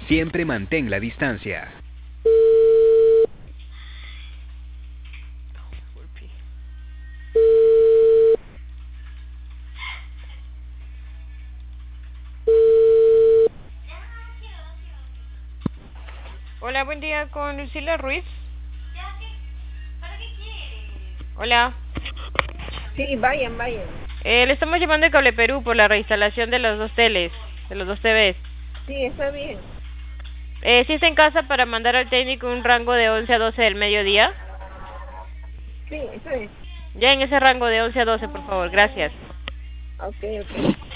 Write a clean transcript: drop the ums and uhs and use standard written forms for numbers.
Siempre mantén la distancia. Hola, buen día con Lucila Ruiz. Hola. Sí, vayan, vayan. Le estamos llamando de Cable Perú por la reinstalación de los dos teles, de los dos TVs. Sí, está bien. ¿Sí está en casa para mandar al técnico un rango de 11 a 12 del mediodía? Sí, está bien. Ya en ese rango de 11 a 12, por favor, gracias. Ok, ok.